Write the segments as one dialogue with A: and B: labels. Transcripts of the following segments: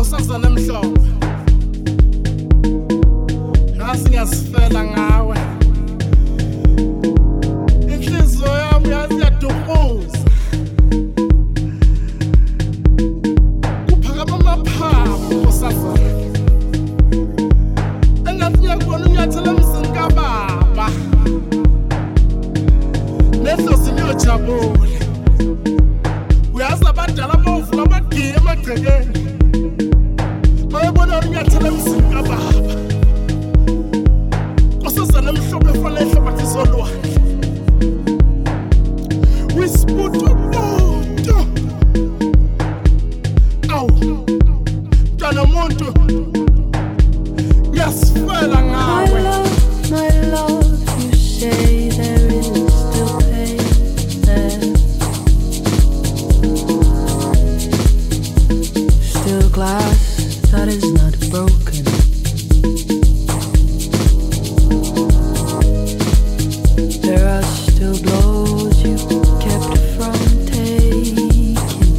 A: nkosazana emhlophe ngasi ngiyasifela ngawe inhliziyo yami yazi yadumuza kuphakama amaphaphu nkosazana engathi ngiyakubona unyathela emzini kababa nehlozi liyojabule uyazi abadala bavula amagiye emagcekeni bayebona unyathela emzini kababa nkosazana emhlophe efanele ehlabathi zolwandle wisputuputu awu mntwana muntu ngiyasifela ngawe
B: my love, you say there is still pain there. Still glass that is not broken. There are still blows you kept from taking.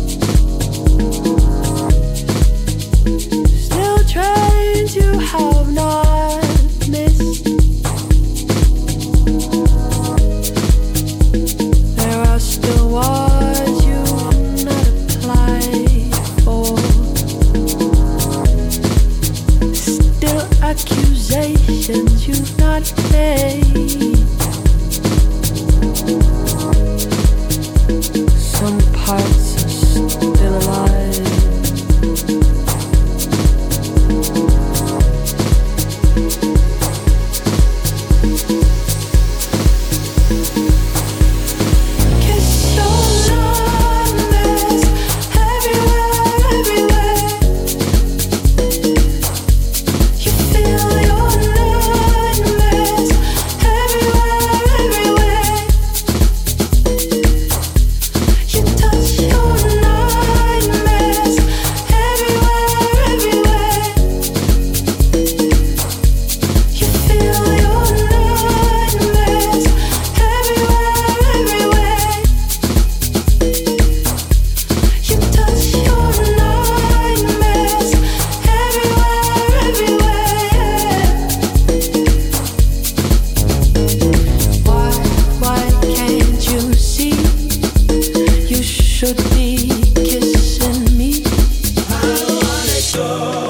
B: Still trains you have not missed. There are still wars you've not applied for. Still accusations you've not made. Some parts are still alive. Kiss your nightmares everywhere, everywhere. You feel your nightmares everywhere, everywhere. You touch your nightmares everywhere, everywhere. You feel your nightmares everywhere, everywhere. You touch your nightmares everywhere, everywhere. Why can't you see? You should be kissing me.
C: I don't wanna let go.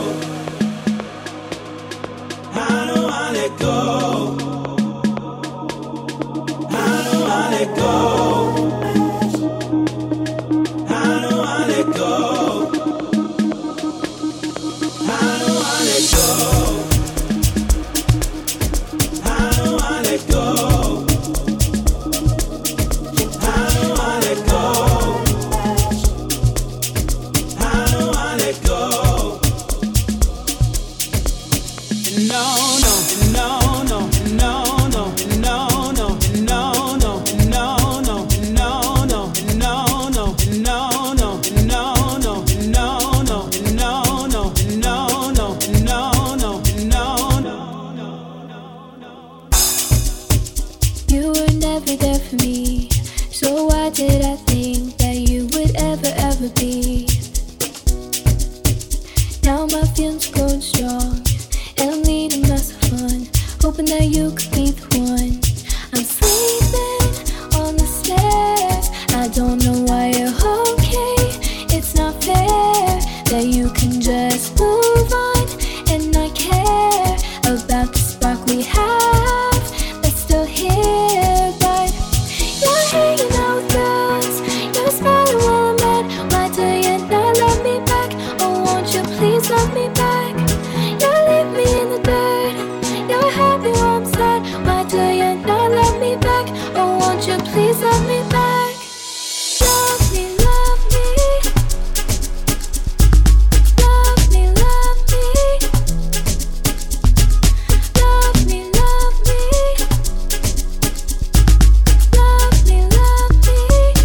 C: I don't wanna let go. I don't wanna let go. I don't wanna let go. I don't wanna let go. I don't wanna let go. I don't wanna let go. I don't wanna let go. No, no, no, no, no, no, no, no, no, no, no, no, no, no, no, no, no, no, no, no,
B: You were never there for me, so why did I think that you would ever be? Now my feelings growing strong, and I'm leading myself on, hoping that you could be the one. I'm sleeping on the stairs, I don't know why you're okay. It's not fair that you can just move on and not care about the spark we have that's still here. But you're hanging out with girls, you're smiling while I'm mad. Why do you not love me back? Oh, won't you please love me back? You leave me in the dirt, you're happy while I'm sad. Why do you not love me back? Oh, won't you please love me back? Love me, love me. Love me, love me. Love me, love me. Love me, love me.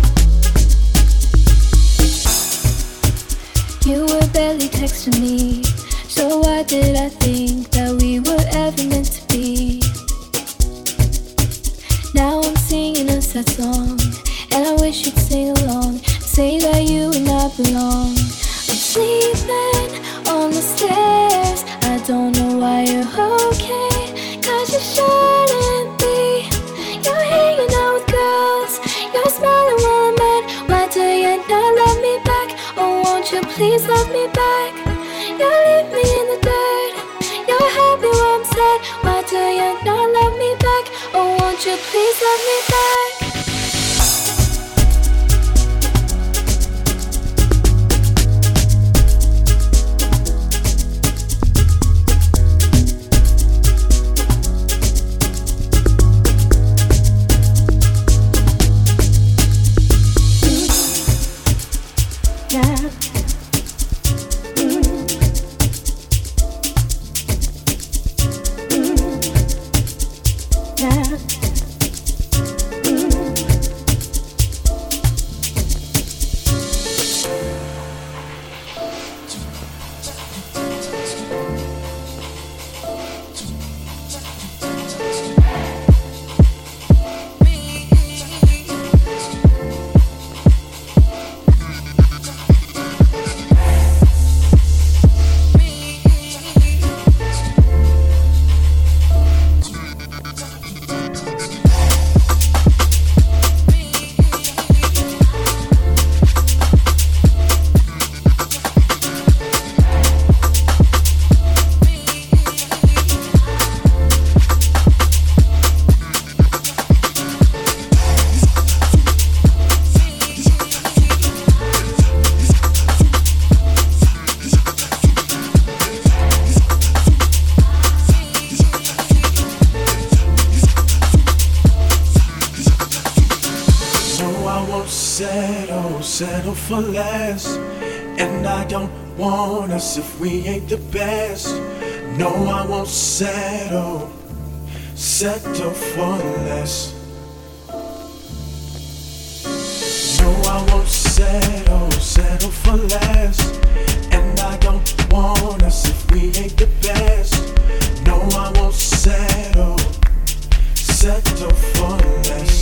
B: You were barely texting me, so why did I think that we were ever meant to be? Now I'm singing a sad song, and I wish you'd sing along. Say that you and I belong. I'm sleeping on on the stairs. I don't know why you're okay, 'cause you shouldn't be. You're hanging out with girls, you're smiling while I'm mad. Why do you not love me back? Oh, won't you please love me back? You leave me in the dirt, you're happy while I'm sad. Why do you not love me back? Oh, won't you please love me back?
D: Settle for less, and I don't want us if we ain't the best. No, I won't settle for less. No, I won't settle for less, and I don't want us if we ain't the best. No, I won't settle for less.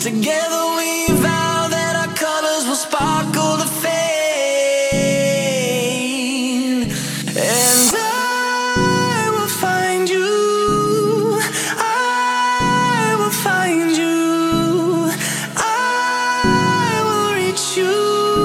C: Together we vow that our colors will sparkle to fade. And I will find you, I will find you, I will reach you.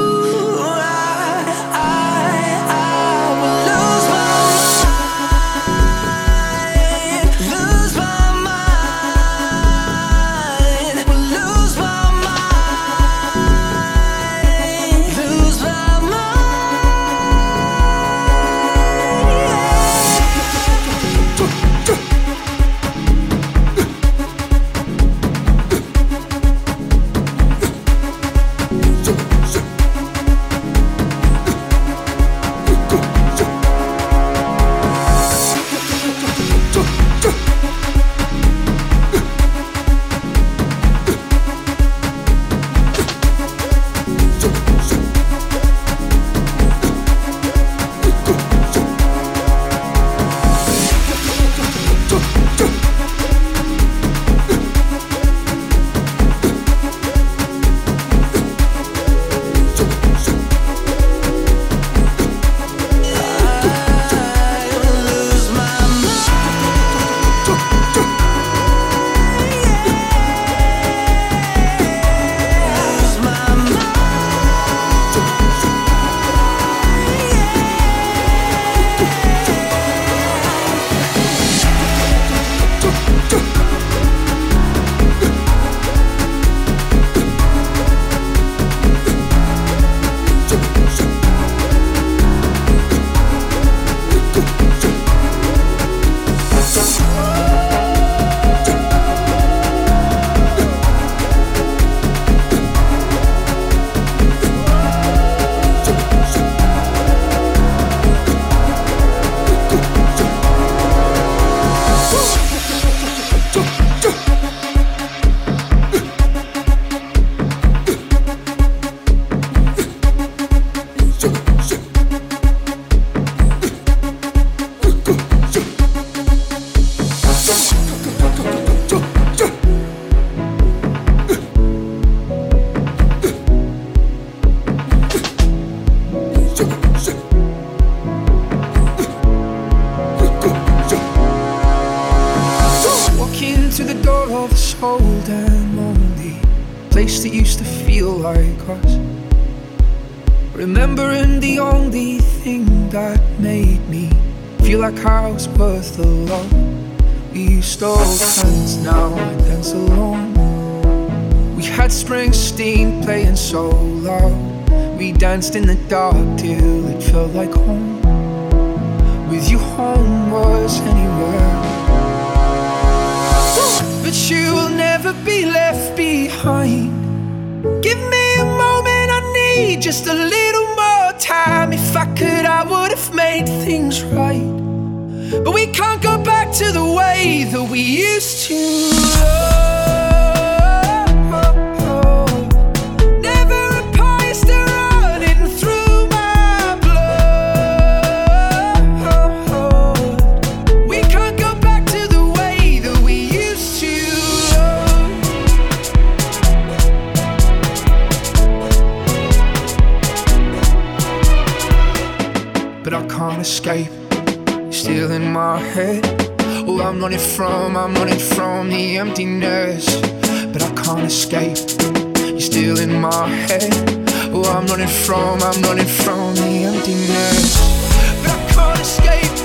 E: Remembering the only thing that made me feel like I was worth the love. We used to hold hands, now I dance alone. We had Springsteen playing so loud. We danced in the dark till it felt like home. With you home was anywhere. But you will never be left behind. Give me a moment, I need just a little more time. If I could, I would have made things right. But we can't go back to the way that we used to love. Never a poison running through my blood. We can't go back to the way that we used to love. But I can't escape, still in my head. Oh, I'm running from the emptiness. But I can't escape, you're still in my head. Oh, I'm running from the emptiness. But I can't escape.